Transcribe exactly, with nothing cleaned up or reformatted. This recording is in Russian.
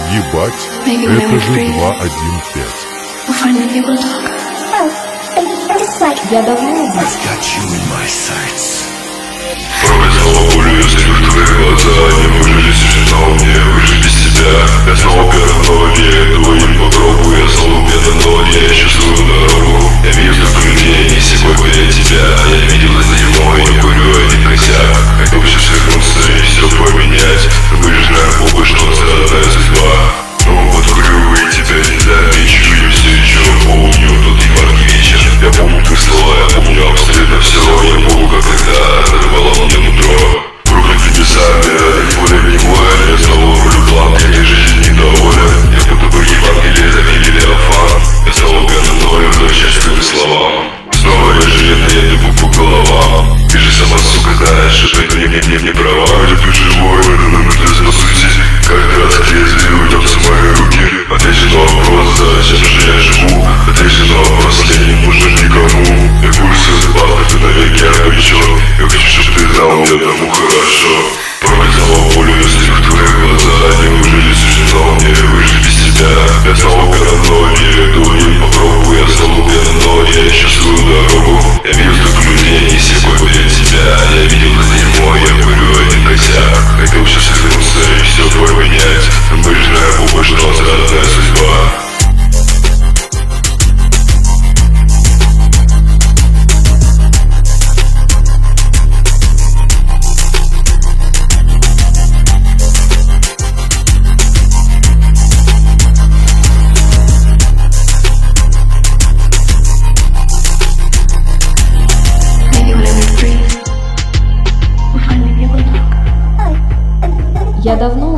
Ебать, это же два один пять. Я давно Промысла пулю, если в твои глаза не выжили тишина у мне, выжить без тебя. Я снова паранойя, твоим попробую, я снова беда, но я ищу свою дорогу. Я вижу людей, не сегодня я тебя. Я видел это дерьмо, я курю один косяк. Готов все свернуться и все поменять. Мы же знаем оба, что это родная судьба. Но подкурю и тебя не замечу. Я все еще помню тот январский вечер. Я помню твои слова, я помню абсолютно все. Я помню, как тогда разорвало мне нутро. Проклят небесами, ради воли не воин. Я снова рулю план, я не жизнь недоволен. Я будто бы Евангелие завели Леофан. Я снова паранойя, возвращаюсь к твоим словам. Снова я жилет, я иду по головам. Ты же сама, сука, знаешь, что это не, не, не, не права. Я тут живой, это нужно спасутись. Каждый раз лезвие уйдет в мои руки. Ответь на вопрос, зачем же я живу? Ответь на вопрос, я не нужен никому. Я курс из бата, ты навеки обречен. Я хочу, чтобы ты знал, мне одному хорошо. Промысла пулю, если в твои глаза не выжили суждено мне выжить без тебя. Я снова паранойя, иду и попробую. Я снова паранойя, я ищу свою дорогу. Я видел столько людей, не сегодня я тебя. Я видел это дерьмо, я курю один косяк. Хотел все свернуться и все поменять. Мы же знаем оба, что это родная судьба. Я давно